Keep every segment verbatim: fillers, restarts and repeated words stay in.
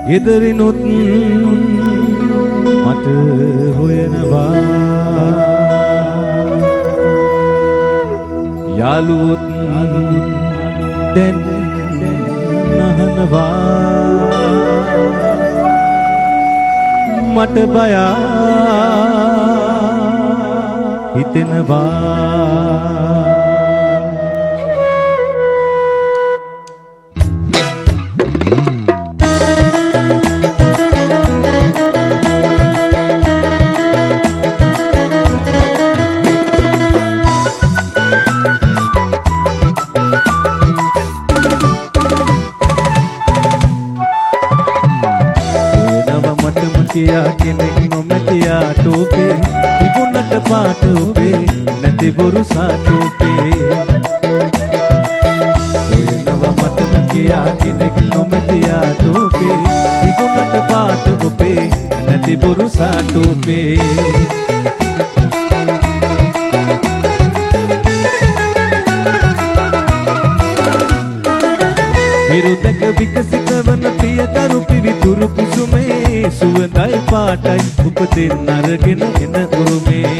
ගෙදරිනුත් මට හොයනවා යාළුවොත් දැන් නහනවා මට බය හිතෙනවා කියා කෙනෙක් නොමැතියා ටෝපේ තිබුණට පාට ඔබේ නැති බොරු සාටෝපේ එනවා මටම කියා කෙනෙක් නොමැතියා ටෝපේ තිබුණට පාට ඔබේ නැති බොරු සාටෝපේ විරුදක විකසිත වන පියකරු පිවිතුරු කුසුමේ සුවඳයි පාටයි උපදින් අරගෙන එන උරුමේ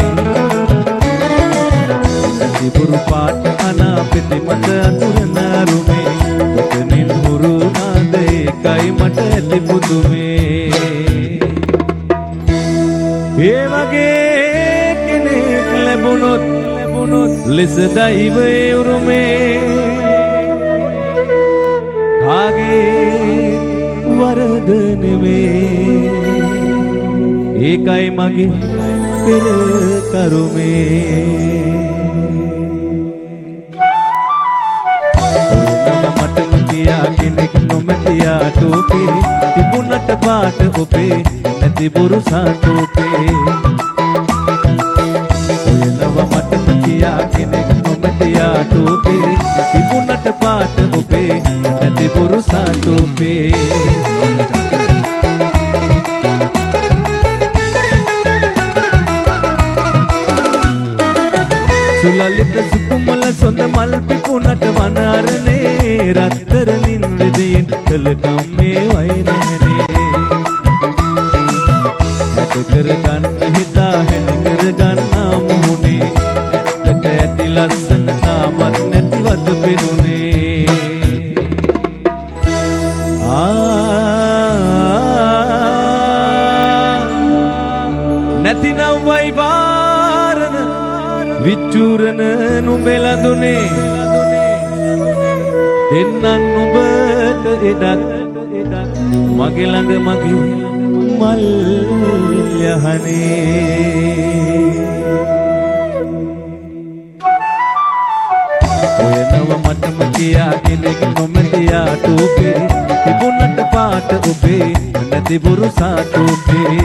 තිබුරු පාට අනාපෙති මට අතුරන රුමේ ඔතනින් හුරු නාද ඒකයි මට ඇති පුදුමේ ඒ වගේ කෙනෙක් ලැබුණොත් ලැබුණොත් ලෙස දෛවයේ උරුමේ කාගේ වරද නෙමේ ඒකයි මගේ පෙර කරුමේ මටම කියා කෙනෙක් නොමැතියා ටෝපේ තිබුණට පාට ඔබේ නැති බොරු සාටෝපේ ඔයනවා මටම කියා කෙනෙක් නොමැතියා ටෝපේ තිබුණට පාට ඔබේ නැති බොරු සාටෝපේ සුලලිත සුකුමල සොඳ මල් පිපුණට වනාරනේ රත්තරනින් වෙදෙන් කළ කම්මේ වයිනනේ ඇත කර ගන්න හිතා හැන කර ගන්නා මුහුණේ ඇත්තට ඇති ලස්සන තාමත් නැතිවද පෙනුනේ ආ නැතිනම් වයි වාරන විචුරන නුඹලඳුනේ දෙන්නන් නුඹට එදත් මගේ ළඟ මගේ මල් යහනේ ඔයනව මටම කියා කෙනෙක් නොමැතියා ටෝපේ තිබුණට පාට ඔබේ නැති බොරු සාටෝපේ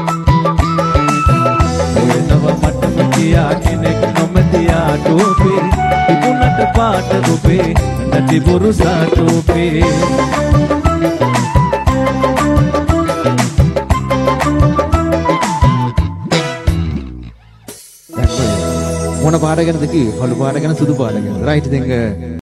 ඔයනව මටම කියා කෙනෙක් නොමැතියා ටෝපේ තිබුණට පාට ඔබේ නැති බොරු සාටෝපේ මොන පාට ගැනද කිව්වේ? හොළු පාට ගැන සුදු පාට ගැන. රයිට් ඉතින්